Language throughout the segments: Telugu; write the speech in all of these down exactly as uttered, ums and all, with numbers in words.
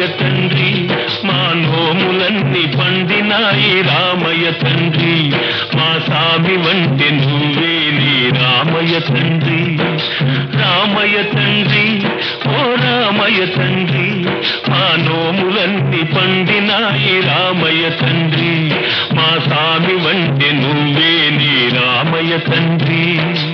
రామయ్య తండ్రి, మా నోములన్నీ పండినాయి రామయ్య తండ్రి, మా సామి వంటి నువ్వేలే రామయ్య తండ్రి. రామయ్య తండ్రి, ఓ రామయ్య తండ్రి, మా నోములన్నీ పండినాయి రామయ్య తండ్రి, మా సామి వంటి నువ్వేలే రామయ్య తండ్రి.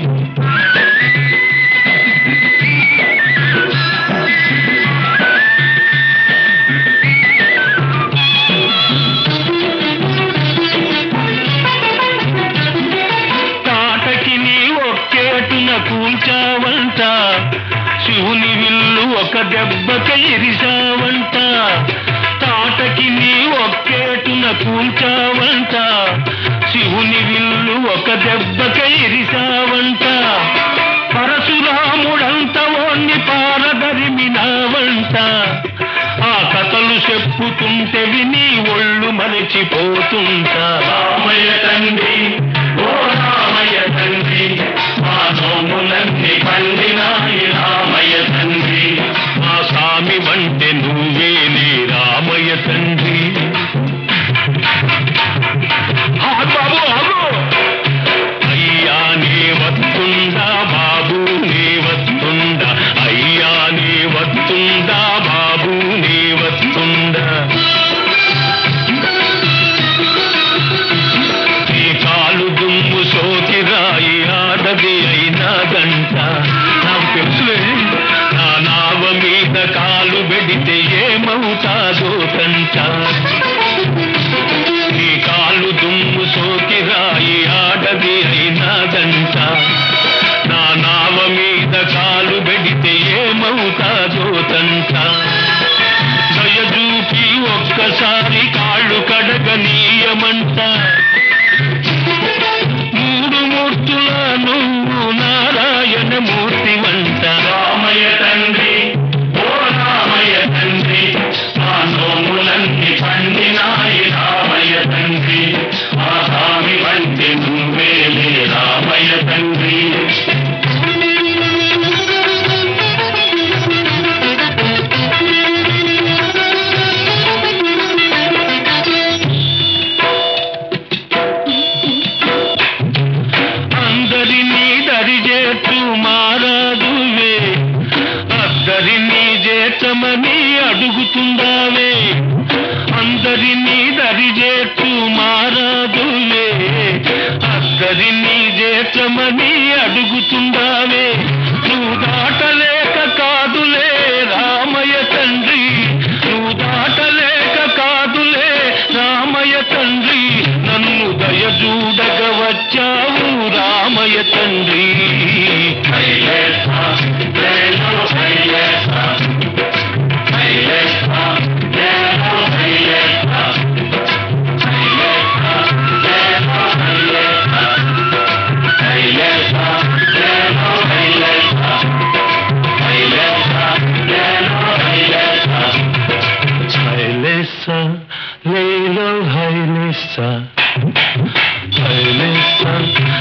కూల్చావంట శివుని విల్లు ఒక దెబ్బక ఇరిసావంట, తాటకి నీ ఒక్కేటున కూల్చావంట శివుని విల్లు ఒక దెబ్బక ఇరిసావంట, పరశురాముడంత ఓన్ని పారదరిమినావంట, ఆ కథలు చెప్పుతుంటే విని ఒళ్ళు మరచిపోతుంటా. రామయ్య తండ్రి, ఓ రామయ్య తండ్రి, మా నోములన్నీ పండినాయి రామయ్య తండ్రి, మా సామి వంటే నువ్వేలే రామయ్య తండ్రి. బాబు బాబు అయ్యా నీ వస్తుందా, బాబు నీ వస్తుందా, అయ్యా నీ వస్తుందా, బాబు నీ వస్తుందా, నీ కాలు దుమ్ము సోకి రాయి ఆడది అయినా గంట, నాకు తెలుసులే నా నావ మీద కాలు పెడితే ఏమవుతాదో కంట, నీ కాలు దుమ్ము సోకి రాయి ఆడది అయినా గంట, నా నావ మీద కాలు పెడితే ఏమవుతాదో తంట, దయచూపి ఒక్కసారి కాళ్ళు కడగనీయమంట, మూడు మూర్తుల నువ్వు నారాయణ మూర్తి వంట. రామయ్య తండ్రి, ఓ రామయ్య తండ్రి, మా నోములన్నీ పండినాయి రామయ్య తండ్రి, మా స్వామి వంటి నువ్వేలే రామయ్య తండ్రి. అందరినీ దరిజేట్టు మారాదువే, అద్దరినీ చేతమని అడుగుతుందావే, అందరినీ దరిజేట్టు మారాదువే, అద్దరినీ చేతమని అడుగుతుందావే, నువ్వు దాటలేక కాదులే రామయ్య తండ్రి, నువ్వు దాటలేక కాదులే రామయ్య తండ్రి, నన్ను దయచూడగ వచ్చావు రామయ్య తండ్రి. హైలేసా,